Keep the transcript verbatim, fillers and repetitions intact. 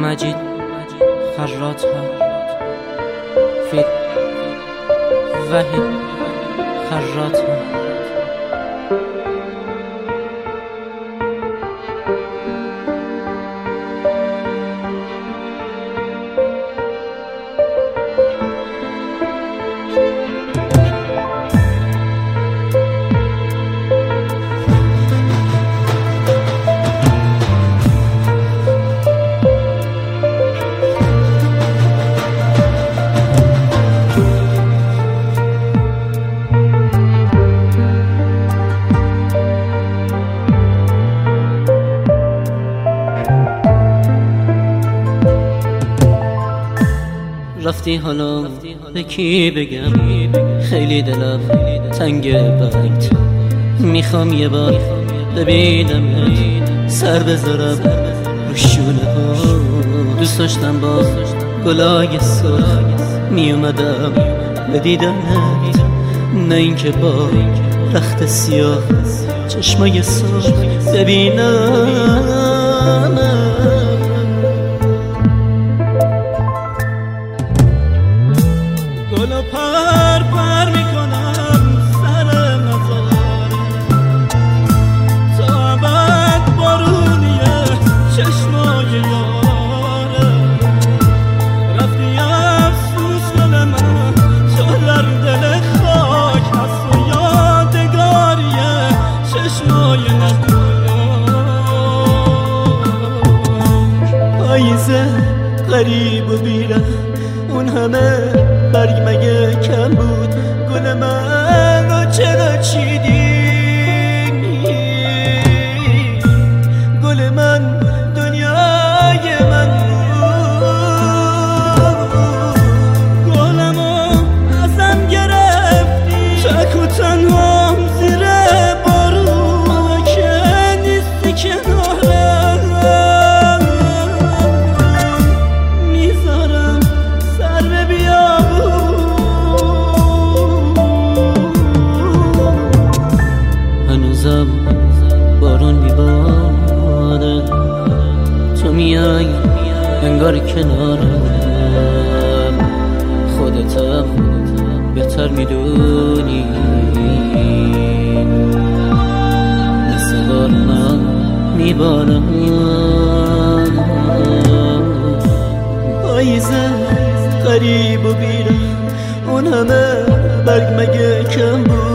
مجید خراطها فید وحید خراطها. رفتی حالا به کی بگم؟ خیلی دلم تنگ برات، میخوام یه بار ببینم سر بذارم رو شونه ها. دوست داشتم با گلای سرخ میومدم به دیدنت، نه اینکه با رخت سیاه چشمای سرخ ببینم. گل پر پر میکنم سر مزاره، تا ابد بارونیه چشمای یاره. رفتی افسوس گل من تو در دل خاک هست و یادگاریه چشمای نگاه. پاییزه غریب و بیره، اون همه برگ مگه کم بود؟ گل من رو چرا چیدی؟ گل من دنیای من بود، گلمو ازم گرفتی تک و تنها زیر بارون که نیستی کنارم. میذارم سر به هنوزم بارون میباره، تو میای انگار کنارم. خودتم بهتر میدونی مثل بارونم میبارم. پاییزه غریب و بیره، اون همه برگ مگه کم بود؟